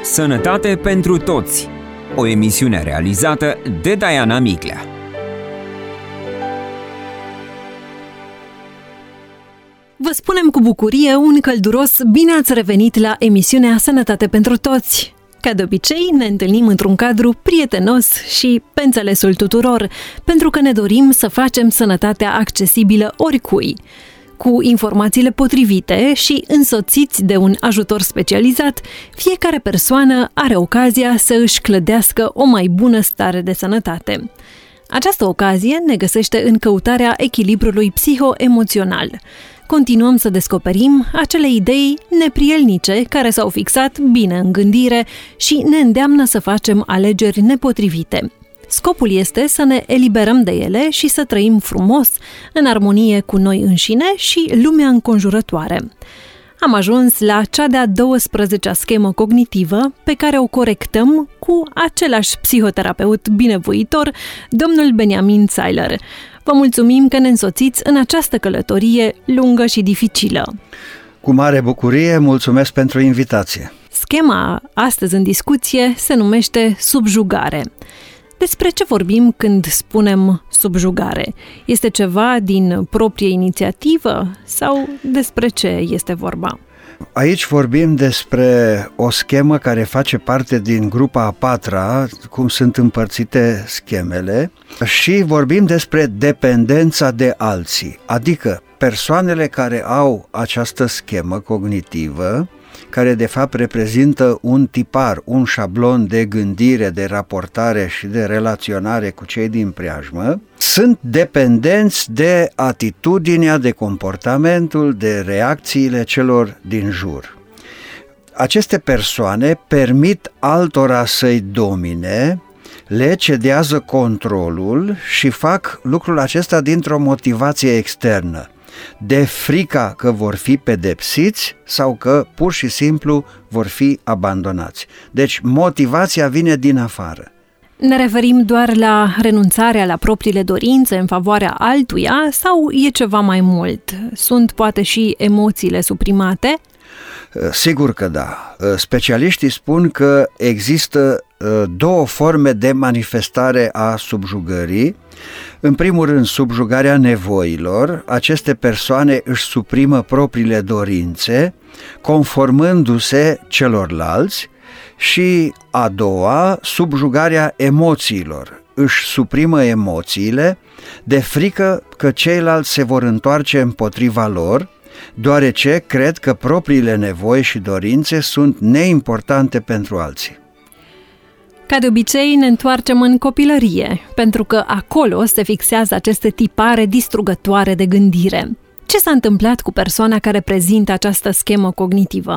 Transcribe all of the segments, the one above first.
Sănătate pentru toți. O emisiune realizată de Diana Miclea. Vă spunem cu bucurie un călduros bine ați revenit la emisiunea Sănătate pentru toți. Ca de obicei, ne întâlnim într-un cadru prietenos și pe înțelesul tuturor, pentru că ne dorim să facem sănătatea accesibilă oricui. Cu informațiile potrivite și însoțiți de un ajutor specializat, fiecare persoană are ocazia să își clădească o mai bună stare de sănătate. Această ocazie ne găsește în căutarea echilibrului psiho-emoțional. Continuăm să descoperim acele idei neprielnice care s-au fixat bine în gândire și ne îndeamnă să facem alegeri nepotrivite. Scopul este să ne eliberăm de ele și să trăim frumos, în armonie cu noi înșine și lumea înconjurătoare. Am ajuns la cea de-a 12-a schemă cognitivă, pe care o corectăm cu același psihoterapeut binevoitor, domnul Benjamin Zeiler. Vă mulțumim că ne însoțiți în această călătorie lungă și dificilă. Cu mare bucurie, mulțumesc pentru invitație. Schema astăzi în discuție se numește subjugare. Despre ce vorbim când spunem subjugare? Este ceva din proprie inițiativă sau despre ce este vorba? Aici vorbim despre o schemă care face parte din grupa a patra, cum sunt împărțite schemele, și vorbim despre dependența de alții, adică persoanele care au această schemă cognitivă, care de fapt reprezintă un tipar, un șablon de gândire, de raportare și de relaționare cu cei din preajmă, sunt dependenți de atitudinea, de comportamentul, de reacțiile celor din jur. Aceste persoane permit altora să-i domine, le cedează controlul și fac lucrul acesta dintr-o motivație externă, de frica că vor fi pedepsiți sau că pur și simplu vor fi abandonați. Deci motivația vine din afară. Ne referim doar la renunțarea la propriile dorințe în favoarea altuia sau e ceva mai mult? Sunt poate și emoțiile suprimate? Sigur că da. Specialiștii spun că există două forme de manifestare a subjugării. În primul rând, subjugarea nevoilor. Aceste persoane își suprimă propriile dorințe, conformându-se celorlalți. Și a doua, subjugarea emoțiilor. Își suprimă emoțiile de frică că ceilalți se vor întoarce împotriva lor, deoarece cred că propriile nevoi și dorințe sunt neimportante pentru alții. Ca de obicei, ne întoarcem în copilărie, pentru că acolo se fixează aceste tipare distrugătoare de gândire. Ce s-a întâmplat cu persoana care prezintă această schemă cognitivă?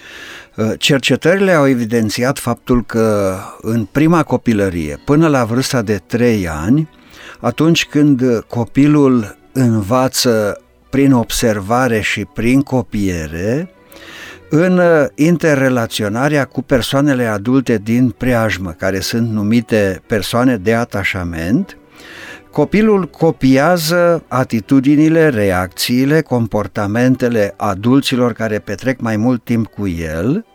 Cercetările au evidențiat faptul că în prima copilărie, până la vârsta de 3 ani, atunci când copilul învață prin observare și prin copiere, în interrelaționarea cu persoanele adulte din preajmă, care sunt numite persoane de atașament, copilul copiază atitudinile, reacțiile, comportamentele adulților care petrec mai mult timp cu el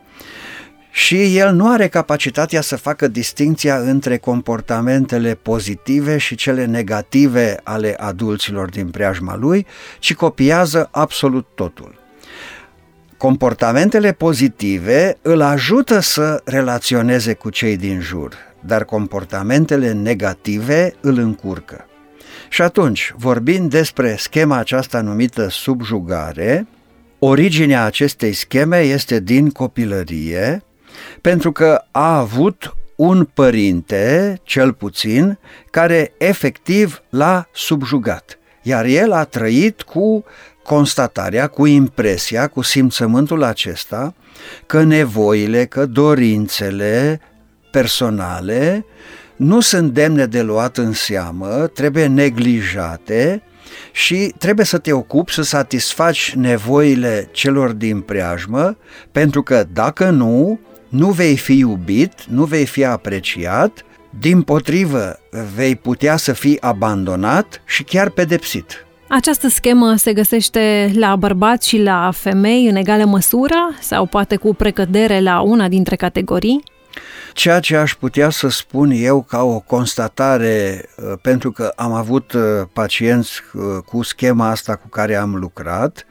și el nu are capacitatea să facă distincția între comportamentele pozitive și cele negative ale adulților din preajma lui, ci copiază absolut totul. Comportamentele pozitive îl ajută să relaționeze cu cei din jur, dar comportamentele negative îl încurcă. Și atunci, vorbind despre schema aceasta numită subjugare, originea acestei scheme este din copilărie, pentru că a avut un părinte, cel puțin, care efectiv l-a subjugat, iar el a trăit cu constatarea, cu impresia, cu simțământul acesta că nevoile, că dorințele personale nu sunt demne de luat în seamă, trebuie neglijate și trebuie să te ocupi să satisfaci nevoile celor din preajmă, pentru că dacă nu vei fi iubit, nu vei fi apreciat, dimpotrivă vei putea să fii abandonat și chiar pedepsit. Această schemă se găsește la bărbați și la femei în egală măsură sau poate cu precădere la una dintre categorii? Ceea ce aș putea să spun eu ca o constatare, pentru că am avut pacienți cu schema asta cu care am lucrat,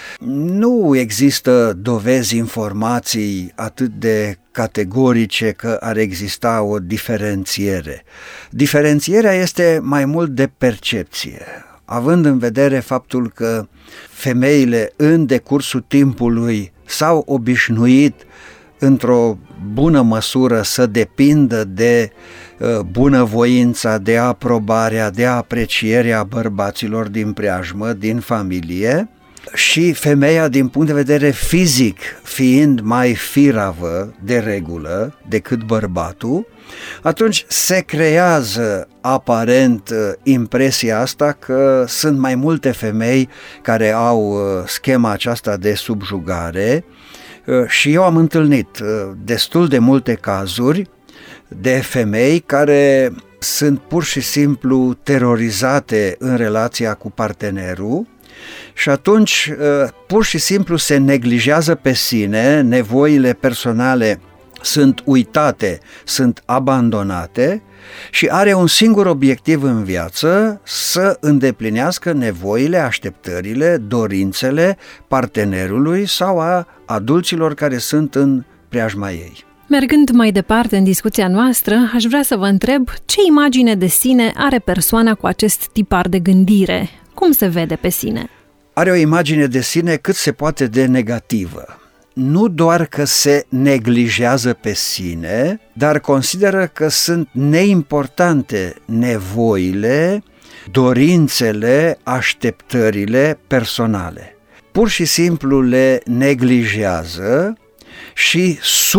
nu există dovezi, informații atât de categorice că ar exista o diferențiere. Diferențierea este mai mult de percepție, având în vedere faptul că femeile în decursul timpului s-au obișnuit într-o bună măsură să depindă de bunăvoința, de aprobarea, de aprecierea bărbaților din preajmă, din familie, și femeia din punct de vedere fizic fiind mai firavă de regulă decât bărbatul, atunci se creează aparent impresia asta că sunt mai multe femei care au schema aceasta de subjugare. Și eu am întâlnit destul de multe cazuri de femei care sunt pur și simplu terorizate în relația cu partenerul și atunci pur și simplu se neglijează pe sine, nevoile personale sunt uitate, sunt abandonate și are un singur obiectiv în viață: să îndeplinească nevoile, așteptările, dorințele partenerului sau a adulților care sunt în preajma ei. Mergând mai departe în discuția noastră, aș vrea să vă întreb ce imagine de sine are persoana cu acest tipar de gândire? Cum se vede pe sine? Are o imagine de sine cât se poate de negativă. Nu doar că se neglijează pe sine, dar consideră că sunt neimportante nevoile, dorințele, așteptările personale. Pur și simplu le neglijează și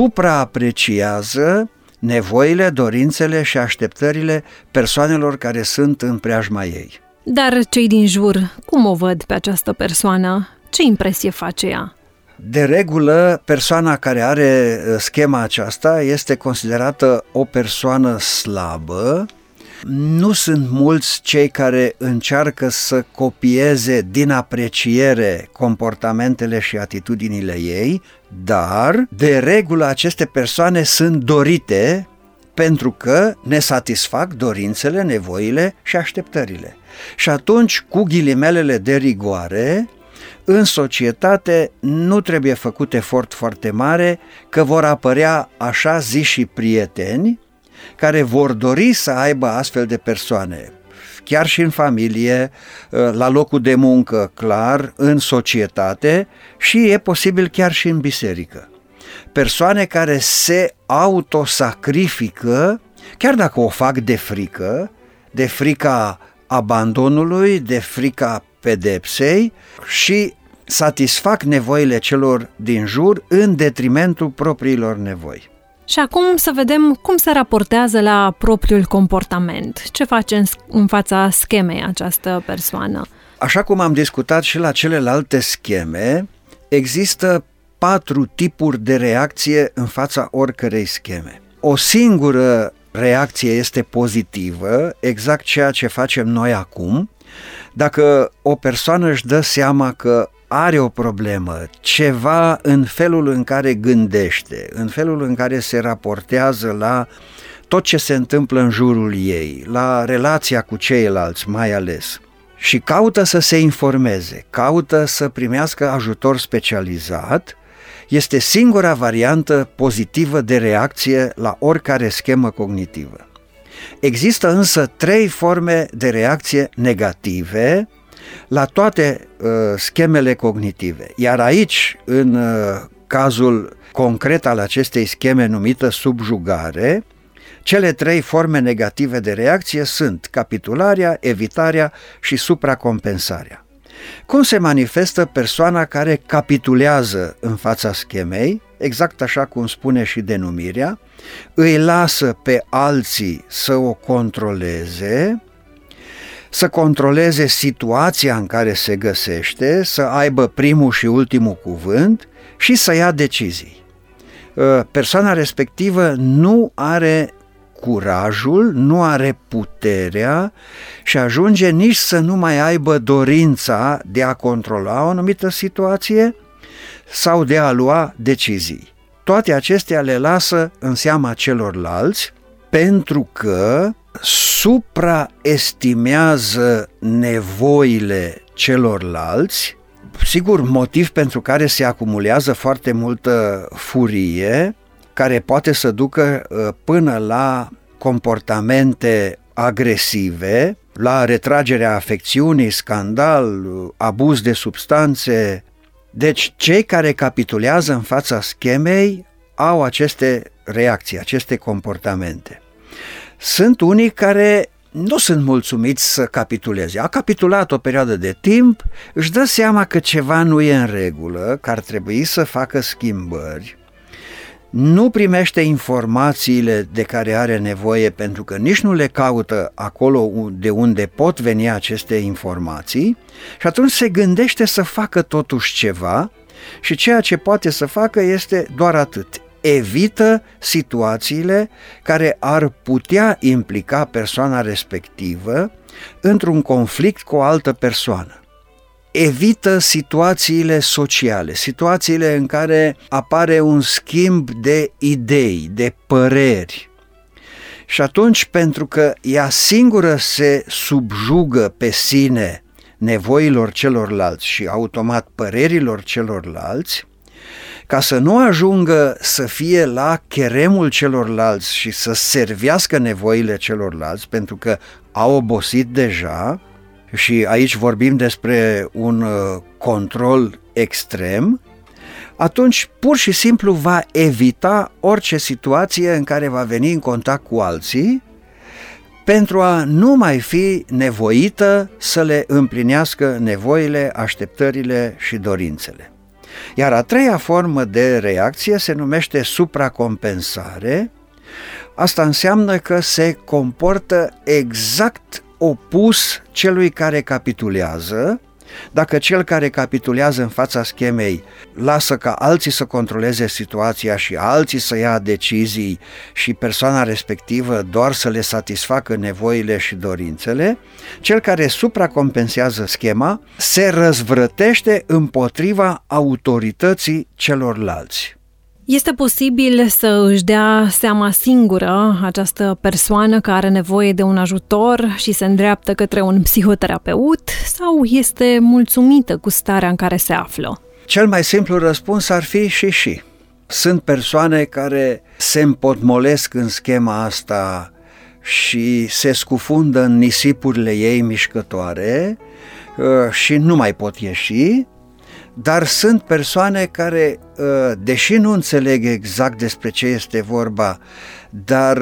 supraapreciază nevoile, dorințele și așteptările persoanelor care sunt în preajma ei. Dar cei din jur, cum o văd pe această persoană? Ce impresie face ea? De regulă, persoana care are schema aceasta este considerată o persoană slabă. Nu sunt mulți cei care încearcă să copieze din apreciere comportamentele și atitudinile ei, dar, de regulă, aceste persoane sunt dorite pentru că ne satisfac dorințele, nevoile și așteptările. Și atunci, cu ghilimelele de rigoare, în societate nu trebuie făcut efort foarte mare, că vor apărea așa ziși prieteni care vor dori să aibă astfel de persoane, chiar și în familie, la locul de muncă, clar, în societate și e posibil chiar și în biserică. Persoane care se autosacrifică, chiar dacă o fac de frica abandonului, de frica pedepsei și satisfac nevoile celor din jur în detrimentul propriilor nevoi. Și acum să vedem cum se raportează la propriul comportament. Ce face în fața schemei această persoană? Așa cum am discutat și la celelalte scheme, există 4 tipuri de reacție în fața oricărei scheme. O singură reacție este pozitivă, exact ceea ce facem noi acum. Dacă o persoană își dă seama că are o problemă, ceva în felul în care gândește, în felul în care se raportează la tot ce se întâmplă în jurul ei, la relația cu ceilalți mai ales, și caută să se informeze, caută să primească ajutor specializat, este singura variantă pozitivă de reacție la oricare schemă cognitivă. Există însă 3 forme de reacție negative la toate schemele cognitive. Iar aici, în cazul concret al acestei scheme numită subjugare, cele 3 forme negative de reacție sunt capitularea, evitarea și supracompensarea. Cum se manifestă persoana care capitulează în fața schemei, exact așa cum spune și denumirea, îi lasă pe alții să o controleze, să controleze situația în care se găsește, să aibă primul și ultimul cuvânt și să ia decizii. Persoana respectivă nu are curajul, nu are puterea și ajunge nici să nu mai aibă dorința de a controla o anumită situație sau de a lua decizii. Toate acestea le lasă în seama celorlalți pentru că supraestimează nevoile celorlalți, sigur, motiv pentru care se acumulează foarte multă furie, care poate să ducă până la comportamente agresive, la retragerea afecțiunii, scandal, abuz de substanțe. Deci cei care capitulează în fața schemei au aceste reacții, aceste comportamente. Sunt unii care nu sunt mulțumiți să capituleze. A capitulat o perioadă de timp, își dă seama că ceva nu e în regulă, că ar trebui să facă schimbări, nu primește informațiile de care are nevoie pentru că nici nu le caută acolo de unde pot veni aceste informații și atunci se gândește să facă totuși ceva și ceea ce poate să facă este doar atât. Evită situațiile care ar putea implica persoana respectivă într-un conflict cu o altă persoană. Evită situațiile sociale, situațiile în care apare un schimb de idei, de păreri. Și atunci, pentru că ea singură se subjugă pe sine nevoilor celorlalți și automat părerilor celorlalți, ca să nu ajungă să fie la cheremul celorlalți și să servească nevoile celorlalți, pentru că au obosit deja, și aici vorbim despre un control extrem, atunci pur și simplu va evita orice situație în care va veni în contact cu alții pentru a nu mai fi nevoită să le împlinească nevoile, așteptările și dorințele. Iar a treia formă de reacție se numește supracompensare. Asta înseamnă că se comportă exact opus celui care capitulează. Dacă cel care capitulează în fața schemei lasă ca alții să controleze situația și alții să ia decizii și persoana respectivă doar să le satisfacă nevoile și dorințele, cel care supracompensează schema se răzvrătește împotriva autorității celorlalți. Este posibil să își dea seama singură această persoană care are nevoie de un ajutor și se îndreaptă către un psihoterapeut sau este mulțumită cu starea în care se află? Cel mai simplu răspuns ar fi și. Sunt persoane care se împotmolesc în schema asta și se scufundă în nisipurile ei mișcătoare și nu mai pot ieși. Dar sunt persoane care, deși nu înțeleg exact despre ce este vorba, dar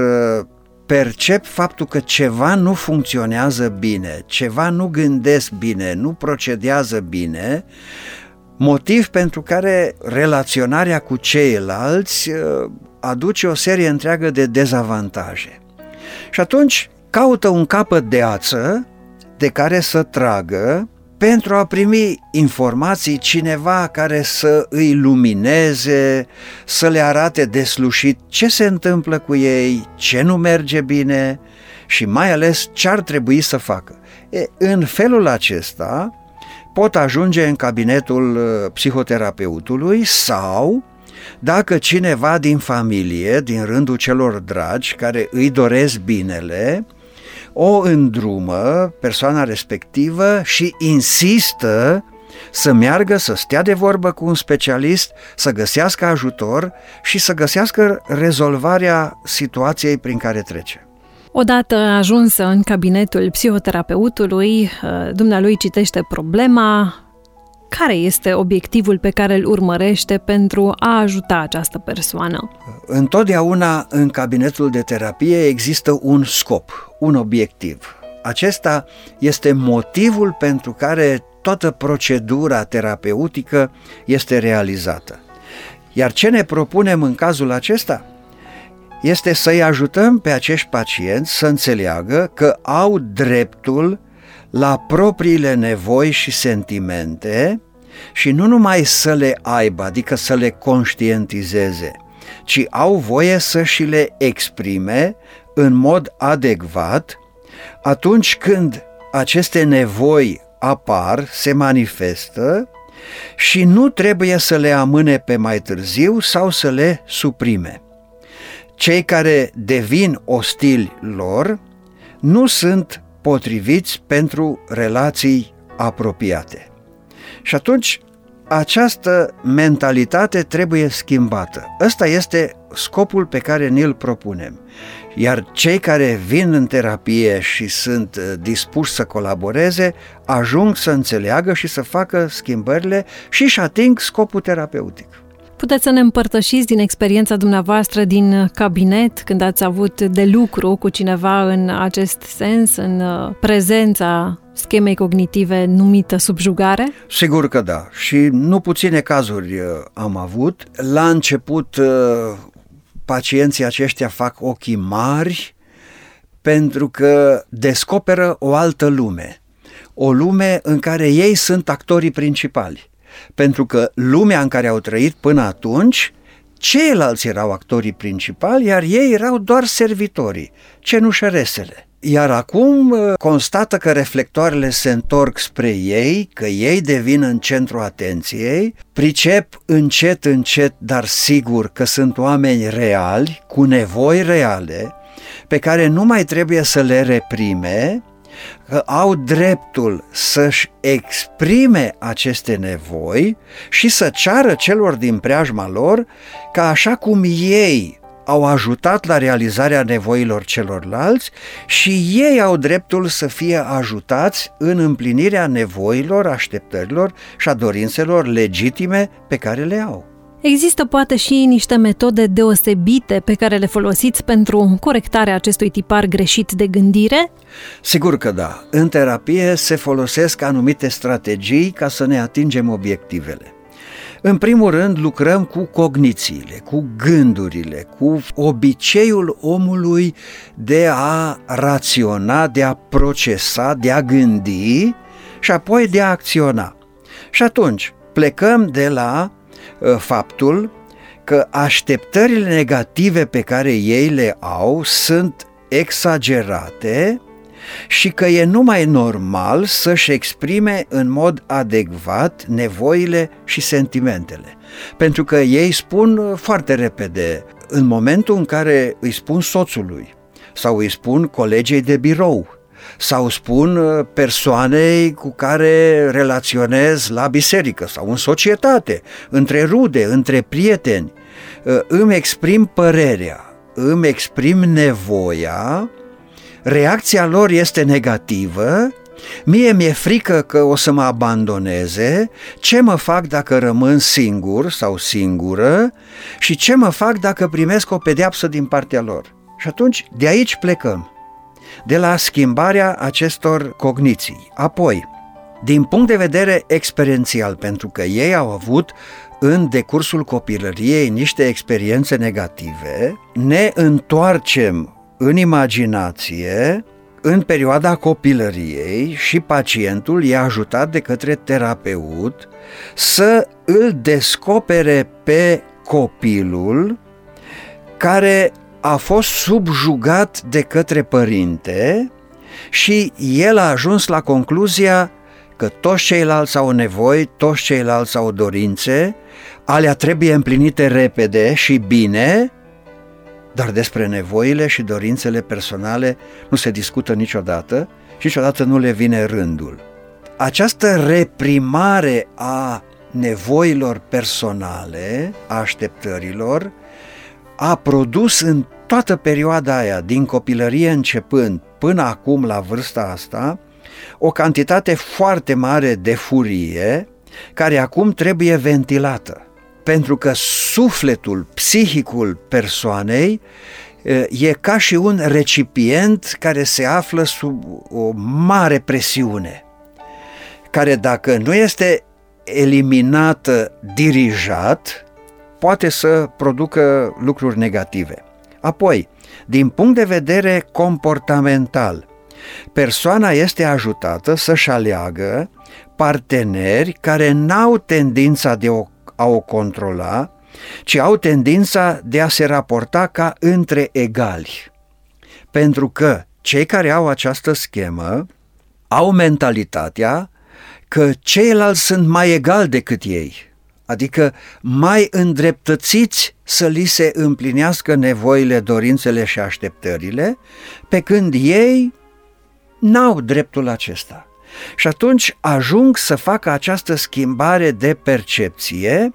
percep faptul că ceva nu funcționează bine, ceva nu gândesc bine, nu procedează bine, motiv pentru care relaționarea cu ceilalți aduce o serie întreagă de dezavantaje. Și atunci caută un capăt de ață de care să tragă pentru a primi informații, cineva care să îi lumineze, să le arate deslușit ce se întâmplă cu ei, ce nu merge bine și mai ales ce ar trebui să facă. În felul acesta pot ajunge în cabinetul psihoterapeutului sau, dacă cineva din familie, din rândul celor dragi, care îi doresc binele, o îndrumă persoana respectivă și insistă să meargă, să stea de vorbă cu un specialist, să găsească ajutor și să găsească rezolvarea situației prin care trece. Odată ajunsă în cabinetul psihoterapeutului, dumnealui citește problema. Care este obiectivul pe care îl urmărește pentru a ajuta această persoană? Întotdeauna în cabinetul de terapie există un scop, un obiectiv. Acesta este motivul pentru care toată procedura terapeutică este realizată. Iar ce ne propunem în cazul acesta? Este să-i ajutăm pe acești pacienți să înțeleagă că au dreptul la propriile nevoi și sentimente și nu numai să le aibă, adică să le conștientizeze, ci au voie să și le exprime în mod adecvat atunci când aceste nevoi apar, se manifestă și nu trebuie să le amâne pe mai târziu sau să le suprime. Cei care devin ostili lor nu sunt potriviți pentru relații apropiate. Și atunci această mentalitate trebuie schimbată. Ăsta este scopul pe care ni-l propunem. Iar cei care vin în terapie și sunt dispuși să colaboreze, ajung să înțeleagă și să facă schimbările și își ating scopul terapeutic. Puteți să ne împărtășiți din experiența dumneavoastră din cabinet, când ați avut de lucru cu cineva în acest sens, în prezența schemei cognitive numită subjugare? Sigur că da. Și nu puține cazuri am avut. La început pacienții aceștia fac ochii mari pentru că descoperă o altă lume. O lume în care ei sunt actorii principali. Pentru că lumea în care au trăit până atunci, ceilalți erau actorii principali, iar ei erau doar servitorii, cenușăresele. Iar acum constată că reflectoarele se întorc spre ei, că ei devin în centrul atenției, pricep încet, încet, dar sigur că sunt oameni reali, cu nevoi reale, pe care nu mai trebuie să le reprime, că au dreptul să-și exprime aceste nevoi și să ceară celor din preajma lor că așa cum ei au ajutat la realizarea nevoilor celorlalți și ei au dreptul să fie ajutați în împlinirea nevoilor, așteptărilor și a dorințelor legitime pe care le au. Există poate și niște metode deosebite pe care le folosiți pentru corectarea acestui tipar greșit de gândire? Sigur că da. În terapie se folosesc anumite strategii ca să ne atingem obiectivele. În primul rând lucrăm cu cognițiile, cu gândurile, cu obiceiul omului de a raționa, de a procesa, de a gândi și apoi de a acționa. Și atunci plecăm de la faptul că așteptările negative pe care ei le au sunt exagerate și că e numai normal să-și exprime în mod adecvat nevoile și sentimentele. Pentru că ei spun foarte repede, în momentul în care îi spun soțului sau îi spun colegei de birou sau spun persoanei cu care relaționez la biserică sau în societate, între rude, între prieteni, îmi exprim părerea, îmi exprim nevoia, reacția lor este negativă, mie mi-e frică că o să mă abandoneze, ce mă fac dacă rămân singur sau singură și ce mă fac dacă primesc o pedeapsă din partea lor. Și atunci de aici plecăm, de la schimbarea acestor cogniții. Apoi, din punct de vedere experiențial, pentru că ei au avut în decursul copilăriei niște experiențe negative, ne întoarcem în imaginație în perioada copilăriei și pacientul e ajutat de către terapeut să îl descopere pe copilul care a fost subjugat de către părinte și el a ajuns la concluzia că toți ceilalți au nevoi, toți ceilalți au dorințe, alea trebuie împlinite repede și bine, dar despre nevoile și dorințele personale nu se discută niciodată și niciodată nu le vine rândul. Această reprimare a nevoilor personale, a așteptărilor, a produs în toată perioada aia, din copilărie începând până acum la vârsta asta, o cantitate foarte mare de furie care acum trebuie ventilată. Pentru că sufletul, psihicul persoanei e ca și un recipient care se află sub o mare presiune, care dacă nu este eliminată dirijat, poate să producă lucruri negative. Apoi, din punct de vedere comportamental, persoana este ajutată să-și aleagă parteneri care n-au tendința de a o controla, ci au tendința de a se raporta ca între egali. Pentru că cei care au această schemă au mentalitatea că ceilalți sunt mai egali decât ei, adică mai îndreptățiți să li se împlinească nevoile, dorințele și așteptările, pe când ei n-au dreptul acesta. Și atunci ajung să facă această schimbare de percepție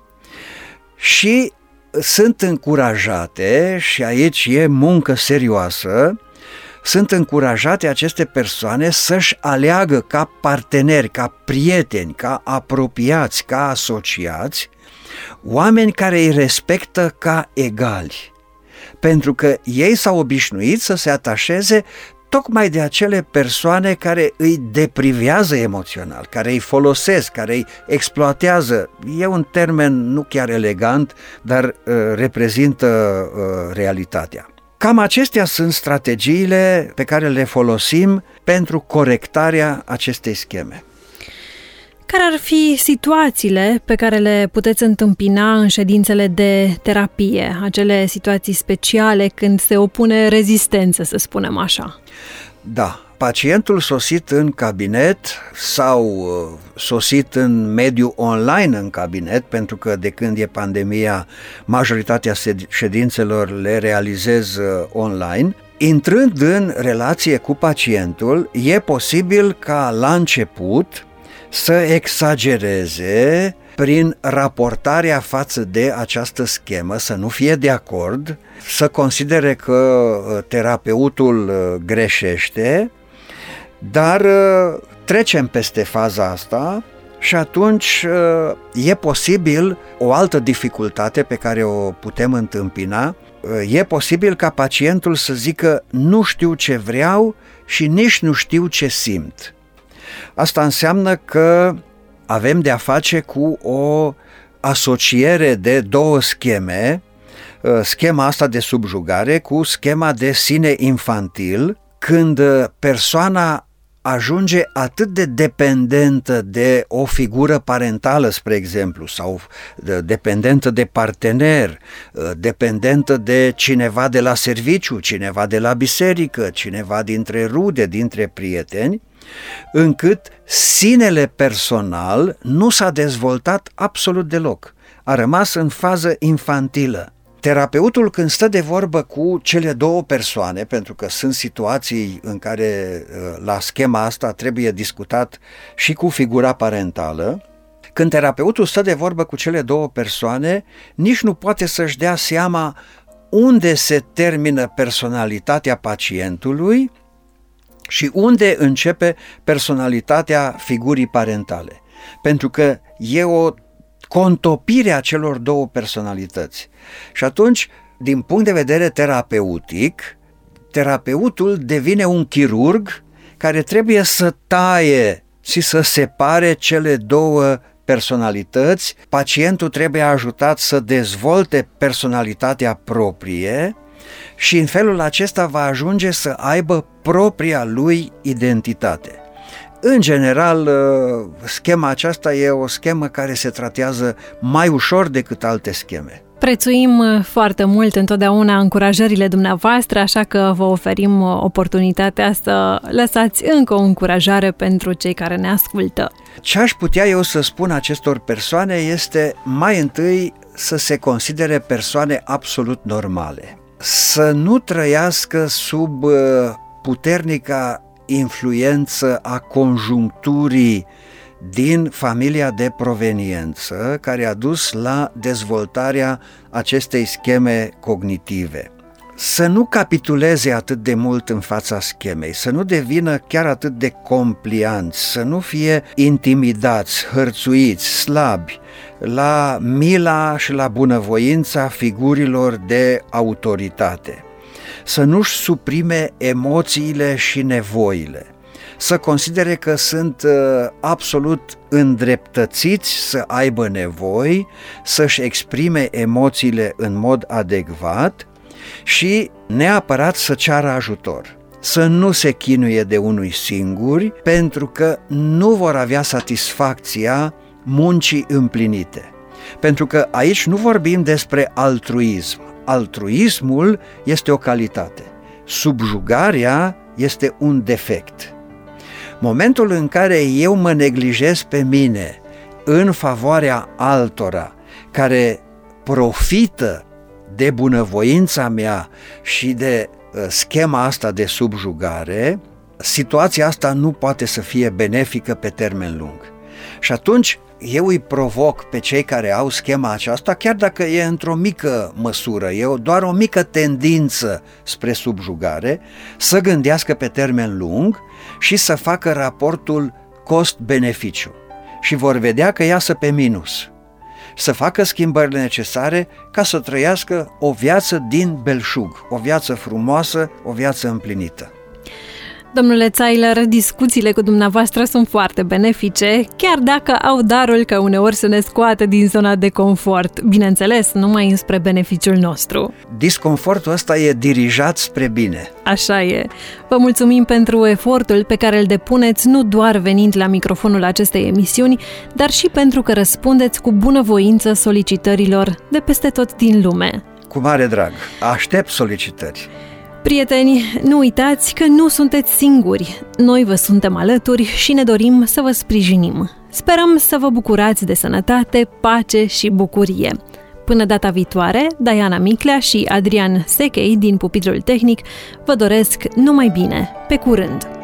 și sunt încurajate, și aici e muncă serioasă, sunt încurajate aceste persoane să-și aleagă ca parteneri, ca prieteni, ca apropiați, ca asociați, oameni care îi respectă ca egali, pentru că ei s-au obișnuit să se atașeze tocmai de acele persoane care îi deprivează emoțional, care îi folosesc, care îi exploatează. E un termen nu chiar elegant, dar reprezintă realitatea. Cam acestea sunt strategiile pe care le folosim pentru corectarea acestei scheme. Care ar fi situațiile pe care le puteți întâmpina în ședințele de terapie, acele situații speciale când se opune rezistență, să spunem așa? Da, pacientul sosit în cabinet sau sosit în mediul online în cabinet, pentru că de când e pandemia, majoritatea ședințelor le realizez online, intrând în relație cu pacientul, e posibil ca la început să exagereze prin raportarea față de această schemă, să nu fie de acord, să considere că terapeutul greșește, dar trecem peste faza asta și atunci e posibil o altă dificultate pe care o putem întâmpina. E posibil ca pacientul să zică nu știu ce vreau și nici nu știu ce simt. Asta înseamnă că avem de-a face cu o asociere de două scheme, schema asta de subjugare cu schema de sine infantil, când persoana ajunge atât de dependentă de o figură parentală, spre exemplu, sau dependentă de partener, dependentă de cineva de la serviciu, cineva de la biserică, cineva dintre rude, dintre prieteni, încât sinele personal nu s-a dezvoltat absolut deloc. A rămas în fază infantilă. Terapeutul, când stă de vorbă cu cele două persoane, pentru că sunt situații în care la schema asta trebuie discutat și cu figura parentală, când terapeutul stă de vorbă cu cele două persoane, nici nu poate să-și dea seama unde se termină personalitatea pacientului și unde începe personalitatea figurii parentale. Pentru că e o contopire a celor două personalități. Și atunci, din punct de vedere terapeutic, terapeutul devine un chirurg care trebuie să taie și să separe cele două personalități. Pacientul trebuie ajutat să dezvolte personalitatea proprie și în felul acesta va ajunge să aibă propria lui identitate. În general, schema aceasta e o schemă care se tratează mai ușor decât alte scheme. Prețuim foarte mult întotdeauna încurajările dumneavoastră, așa că vă oferim oportunitatea să lăsați încă o încurajare pentru cei care ne ascultă. Ce aș putea eu să spun acestor persoane este mai întâi să se considere persoane absolut normale, să nu trăiască sub puternica influență a conjuncturii din familia de proveniență care a dus la dezvoltarea acestei scheme cognitive. Să nu capituleze atât de mult în fața schemei, să nu devină chiar atât de complianți, să nu fie intimidați, hărțuiți, slabi la mila și la bunăvoința figurilor de autoritate. Să nu-și suprime emoțiile și nevoile, să considere că sunt absolut îndreptățiți să aibă nevoi, să-și exprime emoțiile în mod adecvat și neapărat să ceară ajutor. Să nu se chinuie de unui singuri, pentru că nu vor avea satisfacția muncii împlinite. Pentru că aici nu vorbim despre altruism. Altruismul este o calitate. Subjugarea este un defect. Momentul în care eu mă neglijez pe mine în favoarea altora care profită de bunăvoința mea și de schema asta de subjugare, situația asta nu poate să fie benefică pe termen lung. Și atunci eu îi provoc pe cei care au schema aceasta, chiar dacă e într-o mică măsură, e doar o mică tendință spre subjugare, să gândească pe termen lung și să facă raportul cost-beneficiu. Și vor vedea că iasă pe minus. Să facă schimbările necesare ca să trăiască o viață din belșug, o viață frumoasă, o viață împlinită. Domnule Zeiler, discuțiile cu dumneavoastră sunt foarte benefice, chiar dacă au darul ca uneori să ne scoată din zona de confort, bineînțeles, numai înspre beneficiul nostru. Disconfortul ăsta e dirijat spre bine. Așa e. Vă mulțumim pentru efortul pe care îl depuneți, nu doar venind la microfonul acestei emisiuni, dar și pentru că răspundeți cu bunăvoință solicitărilor de peste tot din lume. Cu mare drag. Aștept solicitări. Prieteni, nu uitați că nu sunteți singuri. Noi vă suntem alături și ne dorim să vă sprijinim. Sperăm să vă bucurați de sănătate, pace și bucurie. Până data viitoare, Diana Miclea și Adrian Sechei din Pupitrul Tehnic vă doresc numai bine. Pe curând!